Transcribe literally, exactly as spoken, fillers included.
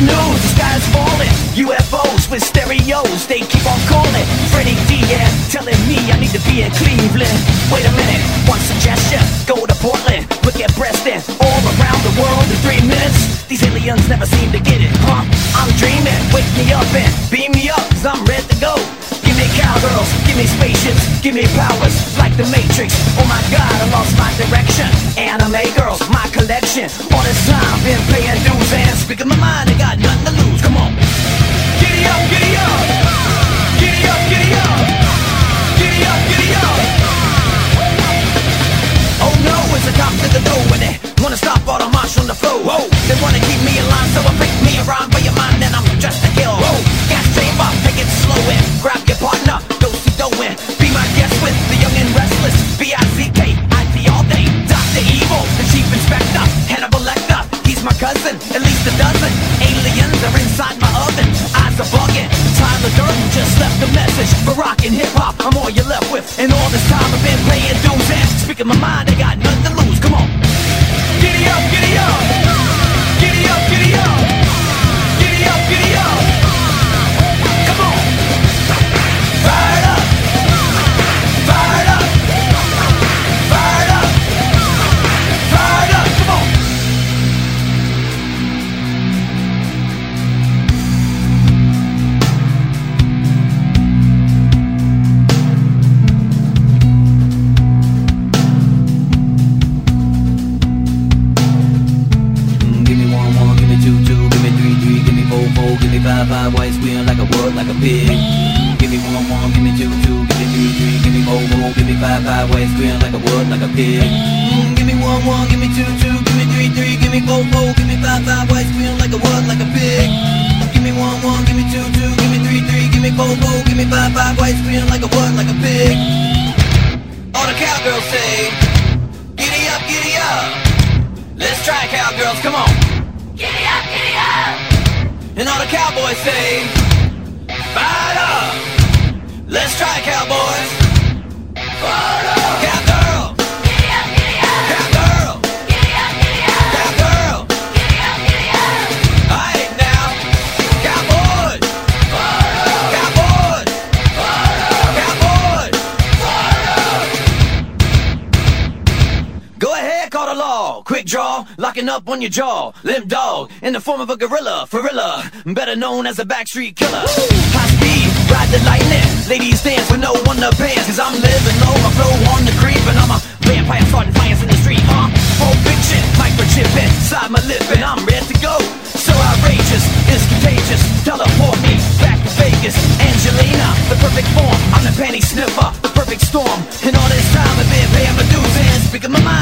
news, the sky's falling. U F Os with stereos, they keep on calling. Freddie D, yeah, telling me I need to be in Cleveland. Wait a minute, one suggestion, go to Portland. Look at Preston, all around the world in three minutes. These aliens never seem to get it, huh? I'm dreaming, wake me up and beam me up, cause I'm ready to go. Give me cowgirls, give me spaceships, give me powers like the Matrix. Oh my God, I lost my direction. Anime girls, my collection. All this time been paying dues and speaking my mind, I got nothing to lose. Come on, giddy up, giddy up, giddy up, giddy up, giddy up, giddy up. Oh no, it's a cop to the door when they wanna stop all the march on the floor. Whoa, they wanna keep me in line, so I pick me around by your mind and I'm just a kill. Whoa, gas chamber, take it slow and grab your partner, go see doing. Be my guest with the young and restless. B I C K, I T all day. Doctor Evil, the chief inspector, Hannibal Lecter, he's my cousin. At least a dozen aliens are inside my oven. Eyes are bugging. Tyler Durden just left a message for rock and hip hop. I'm all you're left with. And all this time I've been playing dues and speaking my mind. I got nothing to lose. Come on, giddy up, giddy up, giddy up, giddy up, giddy up, giddy up. Come on, fired up, fired up, fired up, fired up. Come on. Five, five, white squealing like a what, like a pig. Give me one, one, give me two, two, give me three, three, give me four, four, give me five, five, white squealing like a what, like a pig. Mm, give me one, one, give me two, two, give me three, three, give me four, four, give me five, five, white squealing like a what, like a pig. Give me one, one, give me two, two, give me three, three, give me four, four, give me five, five, white squealing like a what, like a pig. All the cowgirls say, giddy up, giddy up. Let's try cowgirls, come on. Giddy up, giddy up. And all the cowboys say, fired up. Let's try cowboys. Fired up. Cowgirl. Giddy up, giddy up. Cowgirl. Giddy up, giddy up. Cowgirl. Giddy up, giddy up. All right now. Cowboys. Fired up. Cowboys. Fired up. Cowboys. Fired up. Go ahead, call the law. Quick draw, locking up on your jaw. Limp dog, in the form of a gorilla. Ferilla, better known as a backstreet killer. High speed, ride the lightning. Ladies dance with no underpants. Cause I'm living low, my flow on the creep. And I'm a vampire starting fires in the street, huh? Full fiction, microchip inside my lip. And I'm ready to go. So outrageous, it's contagious. Teleport me back to Vegas. Angelina, the perfect form. I'm the panty sniffer, the perfect storm. And all this time I've been paying my dues and speaking my mind.